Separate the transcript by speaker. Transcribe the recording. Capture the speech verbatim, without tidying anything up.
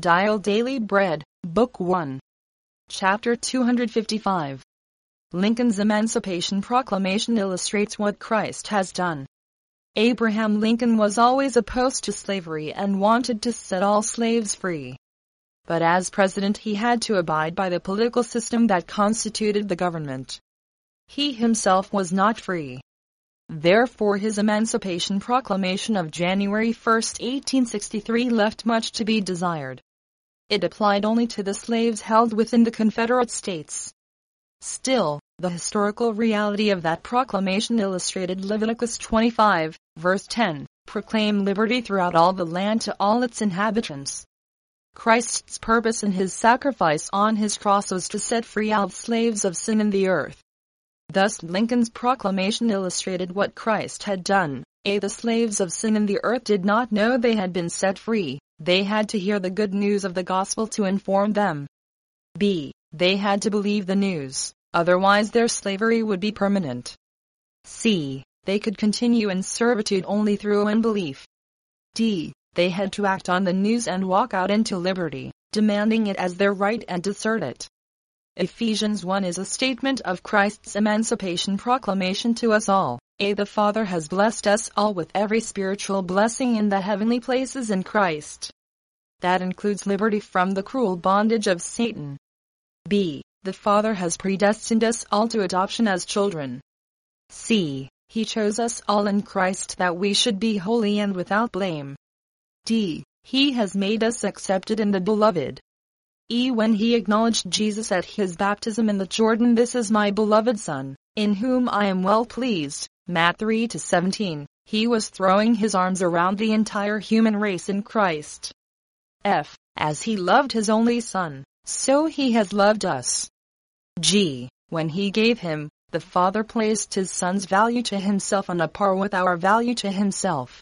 Speaker 1: Dial Daily Bread, Book one. Chapter two hundred fifty-five. Lincoln's Emancipation Proclamation illustrates what Christ has done. Abraham Lincoln was always opposed to slavery and wanted to set all slaves free. But as president he had to abide by the political system that constituted the government. He himself was not free. Therefore his Emancipation Proclamation of January first, eighteen sixty-three left much to be desired. It applied only to the slaves held within the Confederate States. Still, the historical reality of that proclamation illustrated Leviticus twenty-five, verse ten, proclaim liberty throughout all the land to all its inhabitants. Christ's purpose in his sacrifice on his cross was to set free all slaves of sin in the earth. Thus Lincoln's proclamation illustrated what Christ had done. A. The slaves of sin in the earth did not know they had been set free. They had to hear the good news of the gospel to inform them. B. They had to believe the news, otherwise their slavery would be permanent. C. They could continue in servitude only through unbelief. D. They had to act on the news and walk out into liberty, demanding it as their right and assert it. Ephesians one is a statement of Christ's Emancipation Proclamation to us all. A. The Father has blessed us all with every spiritual blessing in the heavenly places in Christ. That includes liberty from the cruel bondage of Satan. B. The Father has predestined us all to adoption as children. C. He chose us all in Christ that we should be holy and without blame. D. He has made us accepted in the Beloved. E. When he acknowledged Jesus at his baptism in the Jordan, "This is my beloved Son, in whom I am well pleased," Matthew three to seventeen, he was throwing his arms around the entire human race in Christ. F. As he loved his only Son, so he has loved us. G. When he gave him, the Father placed his Son's value to himself on a par with our value to himself.